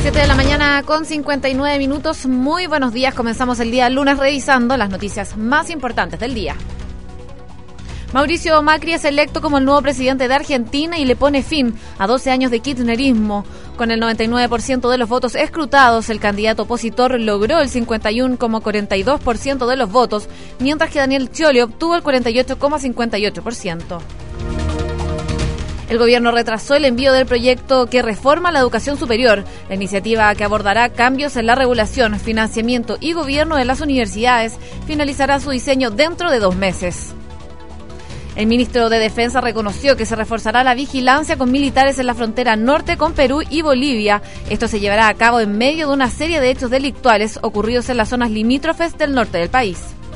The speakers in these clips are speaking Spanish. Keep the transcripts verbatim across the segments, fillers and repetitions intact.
siete de la mañana con cincuenta y nueve minutos. Muy buenos días. Comenzamos el día lunes revisando las noticias más importantes del día. Mauricio Macri es electo como el nuevo presidente de Argentina y le pone fin a doce años de kirchnerismo. Con el noventa y nueve por ciento de los votos escrutados, el candidato opositor logró el cincuenta y uno coma cuarenta y dos por ciento de los votos, mientras que Daniel Scioli obtuvo el cuarenta y ocho coma cincuenta y ocho por ciento. El gobierno retrasó el envío del proyecto que reforma la educación superior, la iniciativa que abordará cambios en la regulación, financiamiento y gobierno de las universidades, finalizará su diseño dentro de dos meses. El ministro de Defensa reconoció que se reforzará la vigilancia con militares en la frontera norte con Perú y Bolivia. Esto se llevará a cabo en medio de una serie de hechos delictuales ocurridos en las zonas limítrofes del norte del país.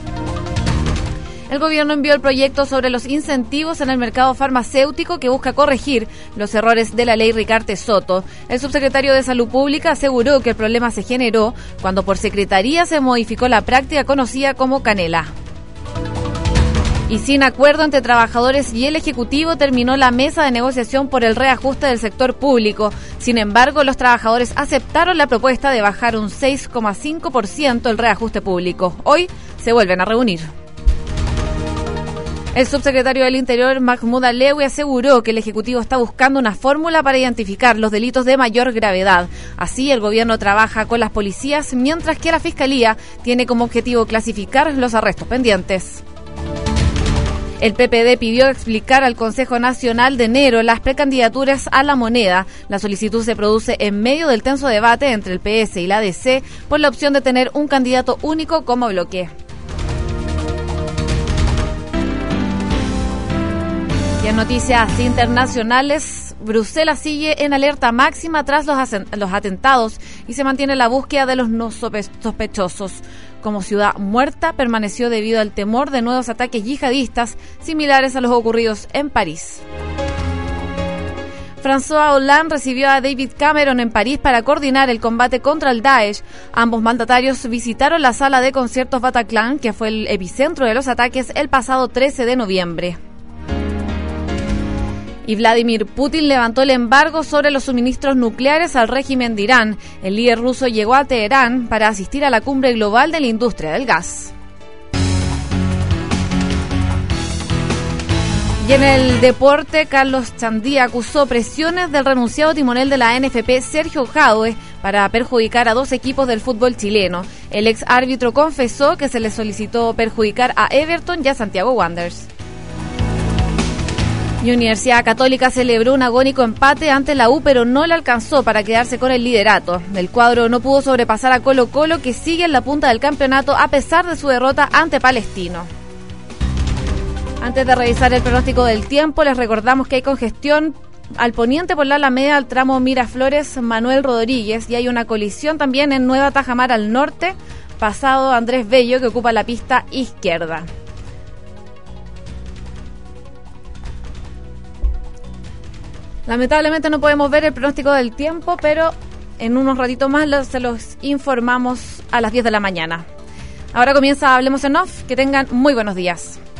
El gobierno envió el proyecto sobre los incentivos en el mercado farmacéutico que busca corregir los errores de la ley Ricarte Soto. El subsecretario de Salud Pública aseguró que el problema se generó cuando por secretaría se modificó la práctica conocida como canela. Y sin acuerdo entre trabajadores y el Ejecutivo terminó la mesa de negociación por el reajuste del sector público. Sin embargo, los trabajadores aceptaron la propuesta de bajar un seis coma cinco por ciento el reajuste público. Hoy se vuelven a reunir. El subsecretario del Interior, Mahmoud Alewi, aseguró que el Ejecutivo está buscando una fórmula para identificar los delitos de mayor gravedad. Así, el gobierno trabaja con las policías, mientras que la Fiscalía tiene como objetivo clasificar los arrestos pendientes. El P P D pidió explicar al Consejo Nacional de enero las precandidaturas a la moneda. La solicitud se produce en medio del tenso debate entre el P S y la A D C por la opción de tener un candidato único como bloque. Y en noticias internacionales, Bruselas sigue en alerta máxima tras los, los atentados y se mantiene la búsqueda de los no sospechosos. Como ciudad muerta, permaneció debido al temor de nuevos ataques yihadistas similares a los ocurridos en París. François Hollande recibió a David Cameron en París para coordinar el combate contra el Daesh. Ambos mandatarios visitaron la sala de conciertos Bataclan, que fue el epicentro de los ataques el pasado trece de noviembre. Y Vladimir Putin levantó el embargo sobre los suministros nucleares al régimen de Irán. El líder ruso llegó a Teherán para asistir a la cumbre global de la industria del gas. Y en el deporte, Carlos Chandía acusó presiones del renunciado timonel de la N F P, Sergio Jadue, para perjudicar a dos equipos del fútbol chileno. El ex árbitro confesó que se le solicitó perjudicar a Everton y a Santiago Wanderers. Y Universidad Católica celebró un agónico empate ante la U, pero no le alcanzó para quedarse con el liderato. El cuadro no pudo sobrepasar a Colo-Colo, que sigue en la punta del campeonato a pesar de su derrota ante Palestino. Antes de revisar el pronóstico del tiempo, les recordamos que hay congestión al poniente por la Alameda al tramo Miraflores Manuel Rodríguez, y hay una colisión también en Nueva Tajamar al norte, pasado Andrés Bello, que ocupa la pista izquierda. Lamentablemente no podemos ver el pronóstico del tiempo, pero en unos ratitos más los, se los informamos a las diez de la mañana. Ahora comienza Hablemos en Off. Que tengan muy buenos días.